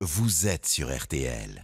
vous êtes sur RTL.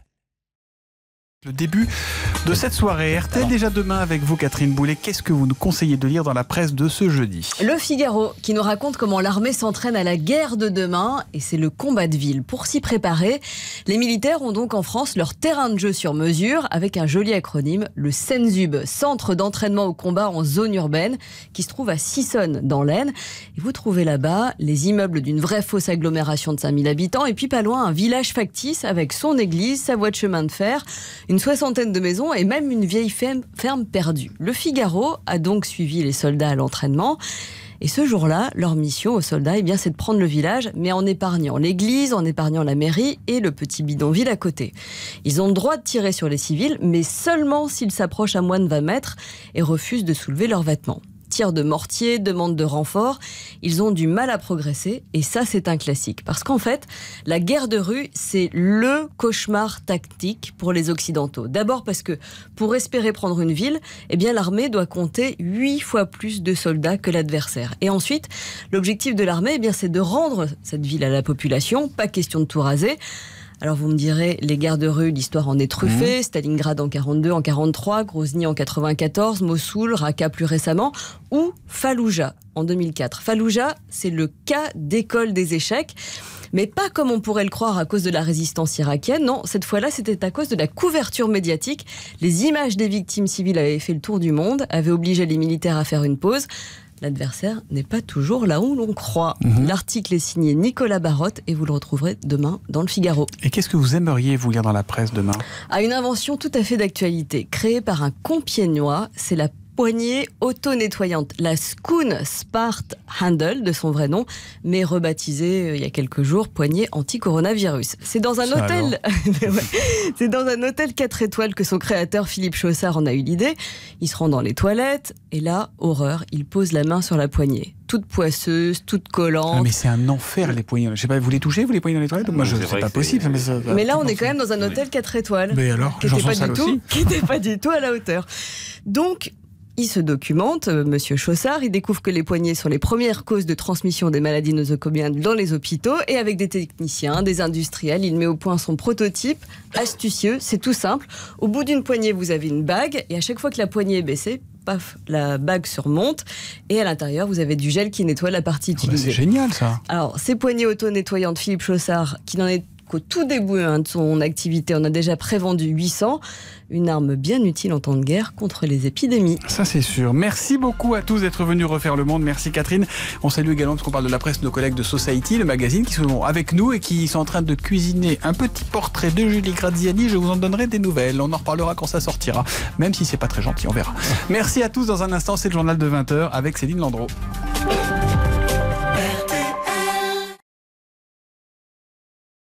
Le début de cette soirée. RTL déjà demain avec vous, Catherine Boulet. Qu'est-ce que vous nous conseillez de lire dans la presse de ce jeudi ? Le Figaro qui nous raconte comment l'armée s'entraîne à la guerre de demain et c'est le combat de ville. Pour s'y préparer, les militaires ont donc en France leur terrain de jeu sur mesure avec un joli acronyme, le CENSUB, Centre d'entraînement au combat en zone urbaine, qui se trouve à Sissonne dans l'Aisne. Et vous trouvez là-bas les immeubles d'une vraie fausse agglomération de 5000 habitants et puis pas loin un village factice avec son église, sa voie de chemin de fer, une soixantaine de maisons et même une vieille ferme perdue. Le Figaro a donc suivi les soldats à l'entraînement. Et ce jour-là, leur mission aux soldats, c'est de prendre le village, mais en épargnant l'église, en épargnant la mairie et le petit bidonville à côté. Ils ont le droit de tirer sur les civils, mais seulement s'ils s'approchent à moins de 20 mètres et refusent de soulever leurs vêtements. Tir de mortier, demande de renfort, ils ont du mal à progresser et ça c'est un classique. Parce qu'en fait, la guerre de rue, c'est le cauchemar tactique pour les Occidentaux. D'abord parce que pour espérer prendre une ville, l'armée doit compter 8 fois plus de soldats que l'adversaire. Et ensuite, l'objectif de l'armée, c'est de rendre cette ville à la population, pas question de tout raser. Alors vous me direz, les guerres de rue, l'histoire en est truffée. Stalingrad en 42, en 43, Grozny en 94, Mossoul, Raqqa plus récemment, ou Falloujah en 2004. Falloujah, c'est le cas d'école des échecs. Mais pas comme on pourrait le croire à cause de la résistance irakienne. Non, cette fois-là, c'était à cause de la couverture médiatique. Les images des victimes civiles avaient fait le tour du monde, avaient obligé les militaires à faire une pause. L'adversaire n'est pas toujours là où l'on croit. L'article est signé Nicolas Barotte et vous le retrouverez demain dans le Figaro. Et qu'est-ce que vous aimeriez vous lire dans la presse demain ? Une invention tout à fait d'actualité, créée par un Compiègnois, c'est la poignée auto-nettoyante, la Skoon Spart Handle de son vrai nom, mais rebaptisée il y a quelques jours poignée anti-coronavirus. C'est dans un hôtel, c'est dans un hôtel 4 étoiles que son créateur Philippe Chaussard en a eu l'idée. Il se rend dans les toilettes et là, horreur, il pose la main sur la poignée. Toute poisseuse, toute collante. Mais c'est un enfer les poignées. Je sais pas, vous les touchez, vous les poignées dans les toilettes ? Moi, c'est pas possible. Mais là, on est quand même dans un hôtel 4 étoiles. Mais alors, qui n'était pas du tout à la hauteur. Donc, il se documente, Monsieur Chaussard, il découvre que les poignées sont les premières causes de transmission des maladies nosocomiales dans les hôpitaux et avec des techniciens, des industriels, il met au point son prototype astucieux, c'est tout simple. Au bout d'une poignée, vous avez une bague et à chaque fois que la poignée est baissée, paf, la bague se remonte et à l'intérieur, vous avez du gel qui nettoie la partie utilisée. C'est génial ça. Alors, ces poignées auto-nettoyantes Philippe Chaussard, qui n'en est qu'au tout début de son activité, on a déjà prévendu 800. Une arme bien utile en temps de guerre contre les épidémies. Ça c'est sûr. Merci beaucoup à tous d'être venus refaire le monde. Merci Catherine. On salue également, parce qu'on parle de la presse, nos collègues de Society, le magazine, qui sont avec nous et qui sont en train de cuisiner un petit portrait de Julie Graziani. Je vous en donnerai des nouvelles. On en reparlera quand ça sortira. Même si c'est pas très gentil, on verra. Merci à tous. Dans un instant, c'est le journal de 20h avec Céline Landreau.